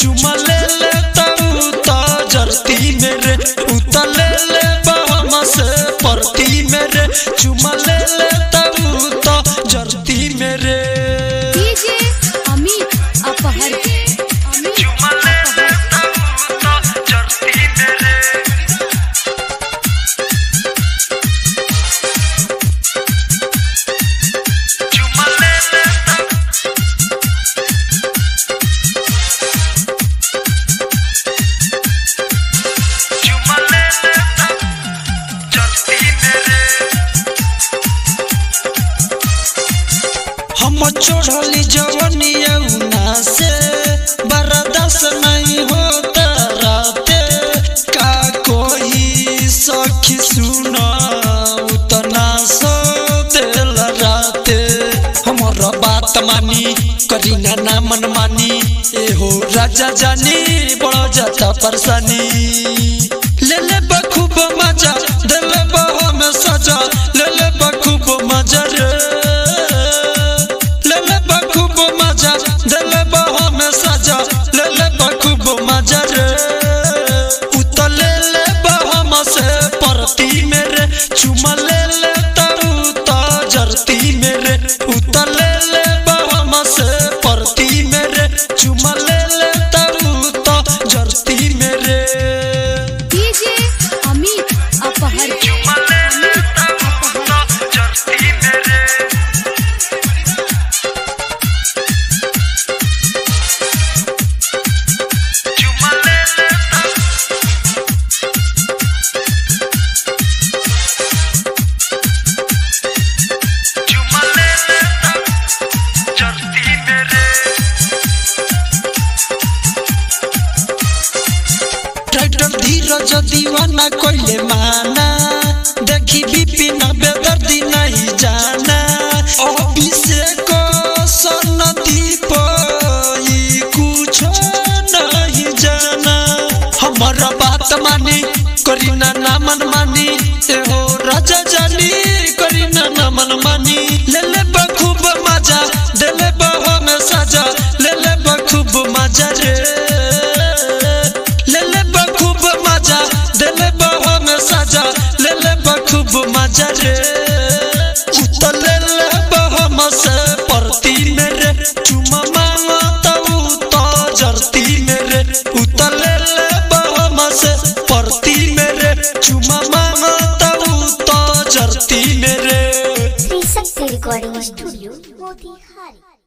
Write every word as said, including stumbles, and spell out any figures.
चुमा ले ले तू तो जरती मेरे उतले ले बहम से परती मेरे चुमा ले ले तू तो जरती मेरे डीजे अमित अपहर चुमा ले ले तू तो जरती मेरे चुमा ले ले चुमा ले ले जरती मेरे हम चढ़ली जवनिया उना से बर्दाश्त नहीं होता राते का कोई सखी सुना उतना सो दिल राते हमारा बात मानी करी ना ना मन मानी ए हो राजा जानी बड़ा जाता परेशानी ले ले बखूब मजा दिल बहो में सजा ले ले बखूब मजा रे ले ले बखूब मजा दिल बहो में सजा ले ले बखूब मजा रे उतले ले बहो से परती मेरे चुमा ले ले तू तो जरती मेरे उतले ले बहो से परती मेरे चुमा ले ले तू तो जरती मेरे डीजे अमित अपहर चुमा ले ले तू तो जरती मेरे चुमा ले ले चुमा ले ले जरती मेरे ट्रैक्टर धीरज दीवाना कोइले माना देखी बिपिन बेदर्दी नहीं जाना अभिषेक सनदीप ई कुछ नहीं जाना हमारा बात मानी करी ना ना मन मानी ए हो राजा जानी करी ना ना मन मानी ले ले बखूब मजा दे ले बहो में सजा ले ले बखूब मजा रे ले ले बखूब मजा दे ले बहो में सजा ले ले बखूब मजा रे उतले ले बहो से परती मेरे चुमा मांगो तू तो जरती मेरे उतले ले बहो से परती मेरे चुमा मांगो तू तो जरती मेरे श्री शक्ति रिकॉर्डिंग स्टूडियो मोतिहारी।